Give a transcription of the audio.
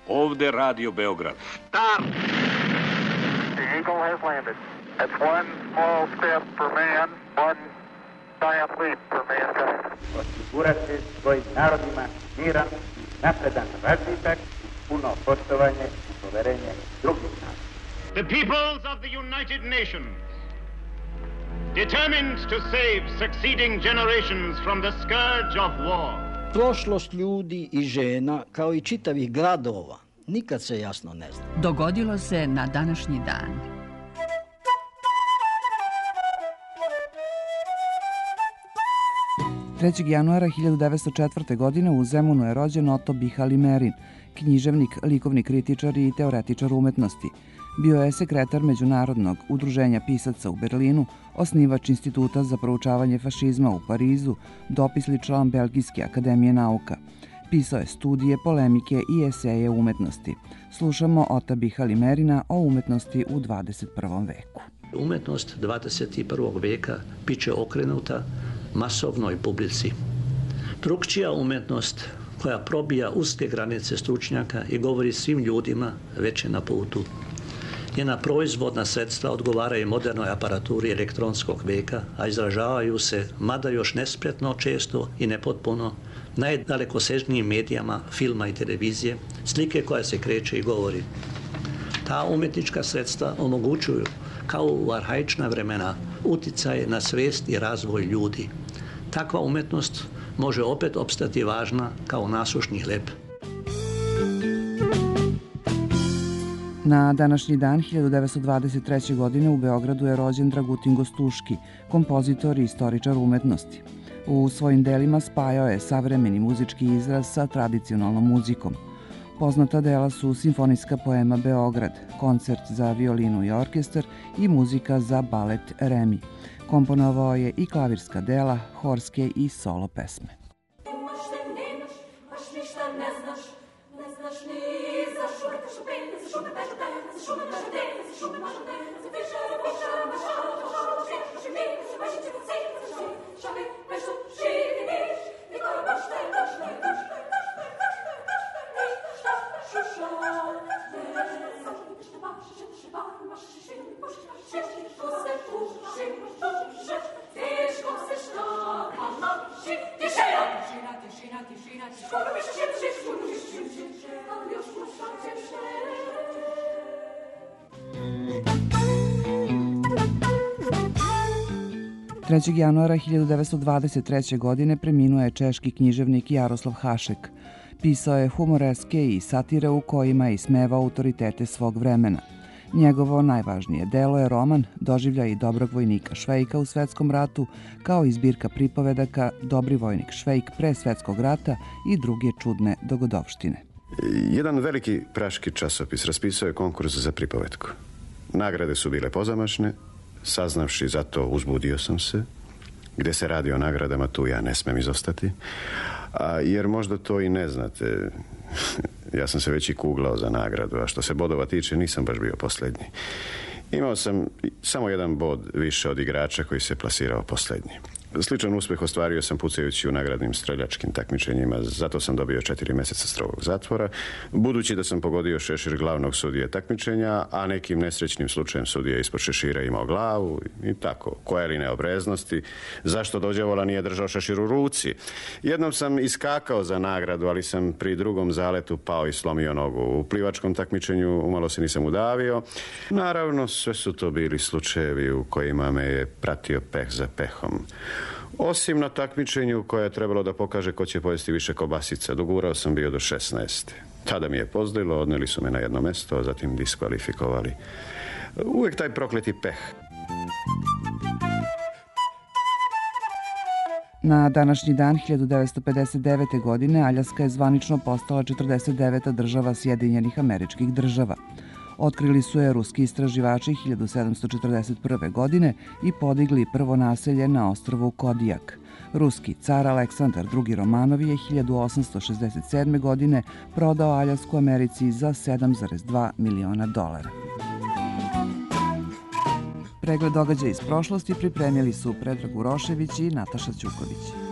Ovde Radio Beograd. Start! The Eagle has landed. That's one small step for man, one giant leap for mankind. Osigurati svojim narodima miran, napredan razvitak, puno poštovanje i poverenje drugih naroda. The peoples of the United Nations, determined to save succeeding generations from the scourge of war. Prošlost ljudi i žena, kao i čitavih gradova, nikad se jasno ne zna. Dogodilo se na današnji dan. Januara 1904. godine u Zemunu je rođen Oto Bihali Merin, književnik, likovni kritičar i teoretičar umetnosti. Bio je sekretar Međunarodnog udruženja pisaca u Berlinu, osnivač Instituta za proučavanje fašizma u Parizu, dopisni član Belgijske akademije nauka. Pisao je studije, polemike i eseje umetnosti. Slušamo Ota Bihali Merina o umetnosti u 21. veku. Umetnost 21. veka biće okrenuta masovnoj publici. Drukčija umetnost koja probija uske granice stručnjaka i govori svim ljudima već je na putu. Njena proizvodna sredstva odgovaraju modernoj aparaturi elektronskog veka, a izražavaju se, mada još nespretno, često i nepotpuno, najdalekosežnijim medijama, filma i televizije, slike koja se kreće i govori. Ta umjetnička sredstva omogućuju, kao u arhaična vremena, uticaj na svijest i razvoj ljudi. Takva umjetnost može opet opstati važna kao nasušni hleb. Na današnji dan 1923. godine u Beogradu je rođen Dragutin Gostuški, kompozitor i istoričar umetnosti. U svojim delima spajao je savremeni muzički izraz sa tradicionalnom muzikom. Poznata dela su simfonijska poema Beograd, koncert za violinu i orkestar i muzika za balet Remi. Komponovao je i klavirska dela, horske i solo pesme. Januara 1923. godine preminuo je češki književnik Jaroslav Hašek. Pisao je humoreske i satire u kojima je ismevao autoritete svog vremena. Njegovo najvažnije delo je roman Doživljaj dobrog vojnika Švejka u svetskom ratu, kao i zbirka pripovedaka Dobri vojnik Švejk pre svetskog rata i druge čudne dogodovštine. Jedan veliki praški časopis raspisao je konkurs za pripovetku. Nagrade su bile pozamašne. Saznavši za to, uzbudio sam se. Gde se radi o nagradama, tu ja ne smem izostati. Jer možda to i ne znate. Ja sam se već i kuglao za nagradu, a što se bodova tiče, nisam baš bio posljednji. Imao sam samo jedan bod više od igrača koji se plasirao posljednji. Sličan uspeh ostvario sam pucajući u nagradnim streljačkim takmičenjima, zato sam dobio 4 mjeseca strogog zatvora, budući da sam pogodio šešir glavnog sudije takmičenja, a nekim nesrećnim slučajem sudija ispod šešira imao glavu i tako, koje li neobreznosti, zašto dođavola nije držao šešir u ruci. Jednom sam iskakao za nagradu, ali sam pri drugom zaletu pao i slomio nogu. U plivačkom takmičenju umalo se nisam udavio. Naravno, sve su to bili slučajevi u kojima me je pratio peh za pehom. Osim na takmičenju koje je trebalo da pokaže ko će pojesti više kobasica, dogurao sam bio do 16. Tada mi je pozdilo, odneli su me na jedno mesto, a zatim diskvalifikovali. Uvijek taj prokleti peh. Na današnji dan 1959. godine Aljaska je zvanično postala 49. država Sjedinjenih Američkih Država. Otkrili su je ruski istraživači 1741. godine i podigli prvo naselje na ostrvu Kodijak. Ruski car Aleksandar II. Romanov je 1867. godine prodao Aljasku Americi za $7,2 miliona. Pregled događaja iz prošlosti pripremili su Predrag Urošević i Nataša Ćuković.